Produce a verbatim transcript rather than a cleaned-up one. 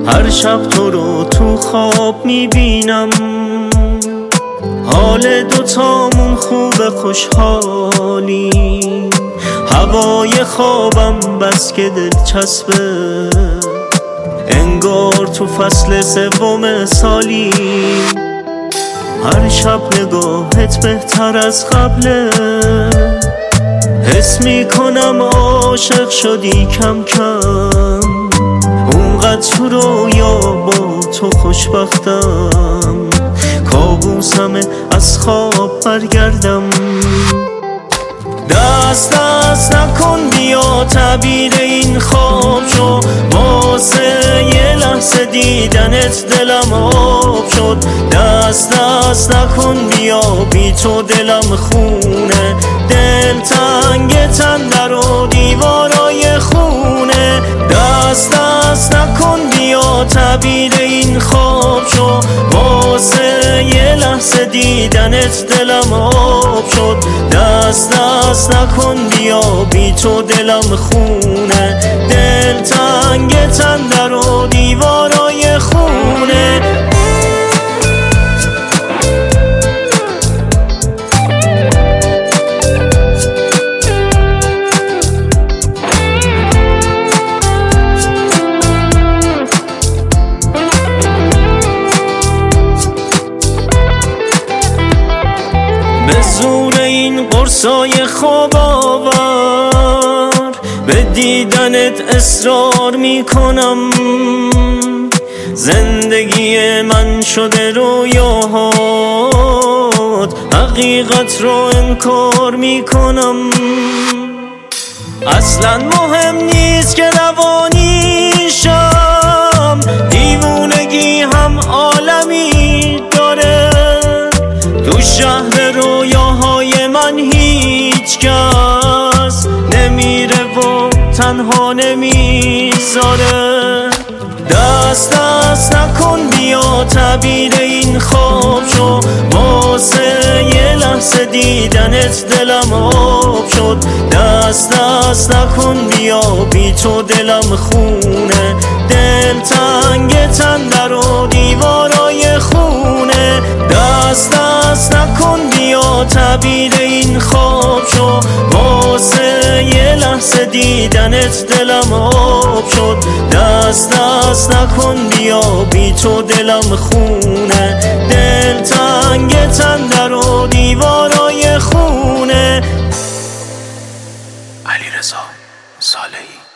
هر شب تو رو تو خواب میبینم، حال دوتامون خوب خوشحالی، هوای خوابم بس که دلچسبه، انگار تو فصل سوم سالی. هر شب نگاهت بهتر از قبله، حس میکنم عاشق شدی کم کم، اونقدر تو رویا با تو خوشبختم، کابوسمه از خواب برگردم. دست دست نکن بیا تعبیر این خواب شو، واسه یه لحظه دیدنت دلم آب شد. دست دست نکن بیا بی تو دلم خونه، دل تنگ تندر و دیوارای خونه. دست دست نکن بیا تعبیر این خواب شو، واسه یه لحظه دیدنت دلم آب شد. دست دست نکن بیا بی تو دلم خونه، دل تنگ تندر و دیوارای خونه. به زور این قرصای خواب آور، به دیدنت اصرار میکنم، زندگی من شده رویاهات، حقیقت رو انکار میکنم. اصلا مهم نیست که روانیشم، دیوونگی هم عالمی داره. تو شهر رویاهای من هیچ کس نمیره و تنها نمیذاره. دست دست نکن بیا تعبیر این خواب شو، واسه یه لحظه دیدنت دلم آب شد. دست دست نکن بیا بی تو دلم خونه، دل تنگ تندر و دیوارای خونه. دست دست نکن بیا تعبیر این خواب شو، واسه یه لحظه دیدنت دلم آب شد. دست دست نکن بیا بی تو دلم خونه، دل تنگ تندر و دیوارای خونه. علیرضا صالحی.